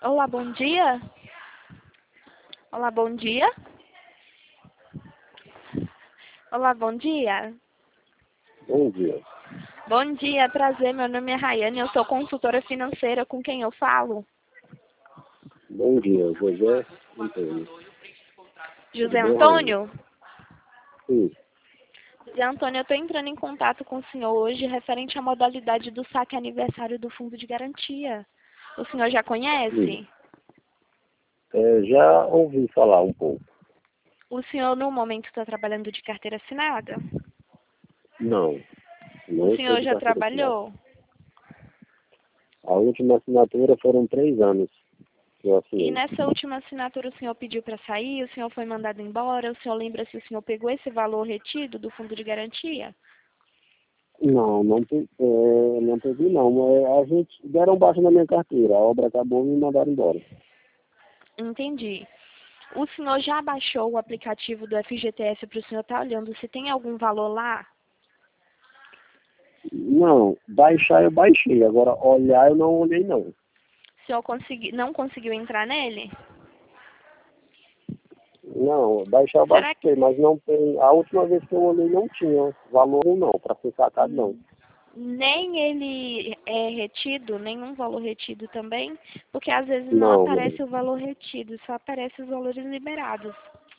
Olá, bom dia. Olá, bom dia. Olá, bom dia. Bom dia. Bom dia, prazer. Meu nome é Rayane, eu sou consultora financeira. Com quem eu falo? Bom dia, José Antônio. Tudo José bem, Raiane? Antônio? Sim, José Antônio, eu estou entrando em contato com o senhor hoje referente à modalidade do saque aniversário do Fundo de Garantia. O senhor já sim. conhece? Já ouvi falar um pouco. O senhor, no momento, está trabalhando de carteira assinada? Não, O não estou senhor de já carteira assinada. trabalhou? A última assinatura foram 3 anos que eu E assinei. nessa última assinatura o senhor pediu para sair, o senhor foi mandado embora, o senhor lembra se o senhor pegou esse valor retido do fundo de garantia? Não, não peguei não. A gente deram baixa na minha carteira, a obra acabou e me mandaram embora. Entendi. O senhor já baixou o aplicativo do FGTS para o senhor estar olhando se tem algum valor lá? Não, baixar eu baixei, agora olhar eu não olhei não. O senhor não conseguiu entrar nele? Não, baixar eu Será que baixei, mas não tem. A última vez que eu olhei não tinha valor não, para ser sacado não. nem ele é retido, nenhum valor retido também? Porque às vezes não Não, não. aparece o valor retido, só aparece os valores liberados.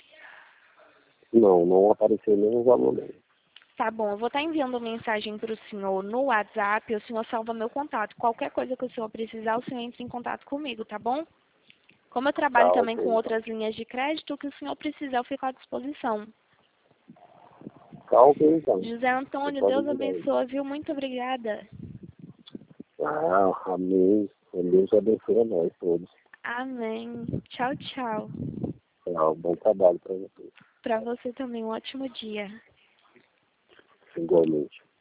Não apareceu nenhum valor não. Tá bom, eu vou estar enviando mensagem para o senhor no WhatsApp, o senhor salva meu contato. Qualquer coisa que o senhor precisar, o senhor entra em contato comigo, tá bom? Como eu trabalho Tá, também ok, com então. outras linhas de crédito, o que o senhor precisar, eu fico à disposição. Tá, ok, então. José Você Antônio, pode Deus ligar aí. abençoe, viu? Muito obrigada. Ah, amém. Deus abençoe a nós todos. Amém. Tchau, tchau. Tá, bom trabalho para você. Para você também, um ótimo dia. Igualmente.